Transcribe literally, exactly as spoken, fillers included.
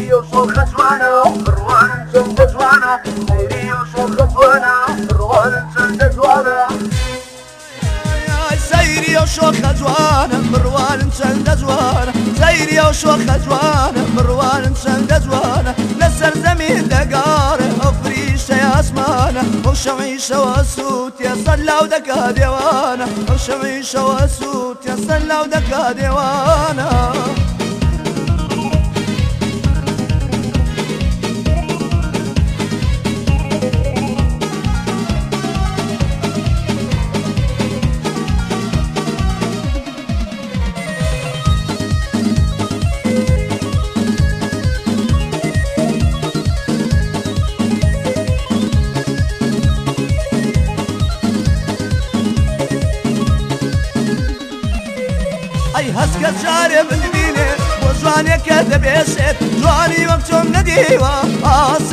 سەیری و شۆخە جوانە بڕوانم چەندە جوانە سەیری و شۆخە جوانە بڕوانم چەندە جوانە سەیری و شۆخە جوانە بڕوانم چەندە جوانە سەیری و شۆخە جوانە بڕوانم چەندە جوانە لەسەر زەمین دەگارە ئەو فریشتەی ئاسمانە ئەو شەویشەوە سووتێ سەر لاو دەکا دێوانە ئەو شەویشەوە سووتێ سەر لاو دەکا دێوانە ئەی هەستکە جارێ بنبینێ بۆ جوانێکە دەبێشێت جوانی وەک چۆم نەدیوە ئاس